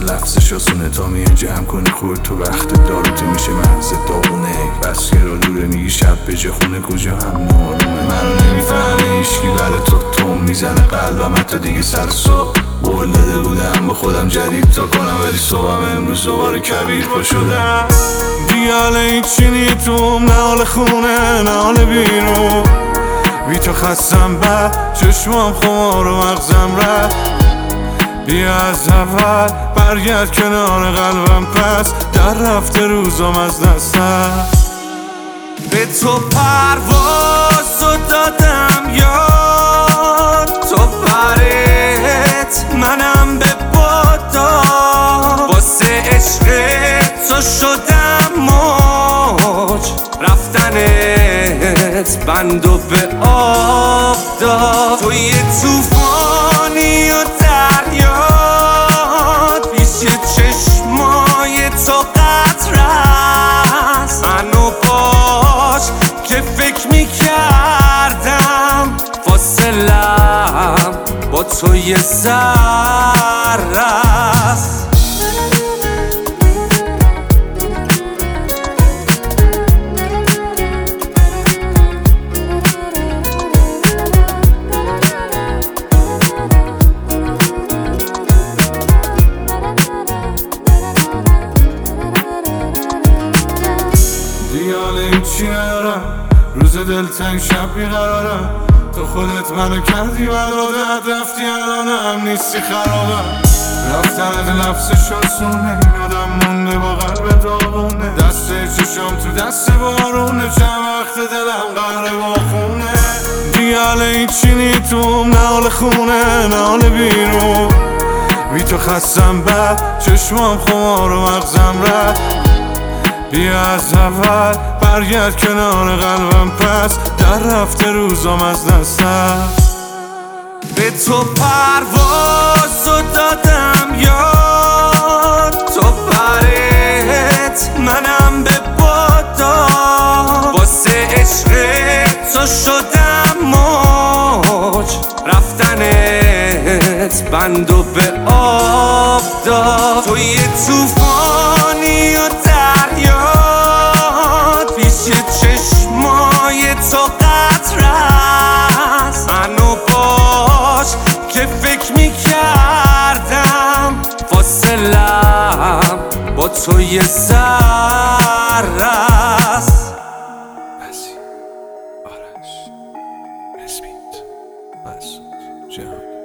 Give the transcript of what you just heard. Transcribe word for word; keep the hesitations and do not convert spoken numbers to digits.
لفظش آسونه تا میان جمع کنی خود تو وقت داروت میشه محض داغونه. بس که را دوره میگی شب به جه خونه کجا هم نارونه. منو نمیفهمه هیچکی برای تو توم میزنه قلبم حتی دیگه سر صبح قول داده بودم با خودم جدید تا کنم ولی صبحم امروز دوباره کبیر پا شدم. دیگه حال هیچی نیتوم نه حال خونه نه حال بیرون. بی تو خستم بعد چشمام خمار و مغزم رفت. بیا از اول برگرد کنار قلبم پس در رفته روزم از دستم. به تو پرواز رو دادم یار تو برت منم به بادا. واسه عشق تو شدم موج رفتنت بندو به آب داد. تو یه توفانی و دریاد پیش چشمای تو قطرست. منو باش که فکر میکردم فاصلم با تو یه ذره است. دیال هیچی ندارم روز دلتنگ شب بیقرارم. تو خودت منو کردی برادت رفتی الانم نیستی خرابم. رفتنت لفظش آسونه یادم مونده با قلب داغونه. دست چشام تو دست بارونه چند وقت دلم قهر باخونه. دیال هیچی نیتوم نه حال خونه نه حال بیرون. بی تو خستم بعد چشمام خمار و مغزم رفت. بیا از اول برگرد کنار قلبم پس در رفته روزم از دستم. به تو پرواز رو دادم یار تو برت منم به بادا. واسه عشق تو شدم موج رفتنت بندو به آب داد. تو یه توفانی و دریاد پیش چشمای تو قطرست. منو باش که فکر میکردم فاصلم با تو یه ذره است. آرش اسمیت مسعود جهانی.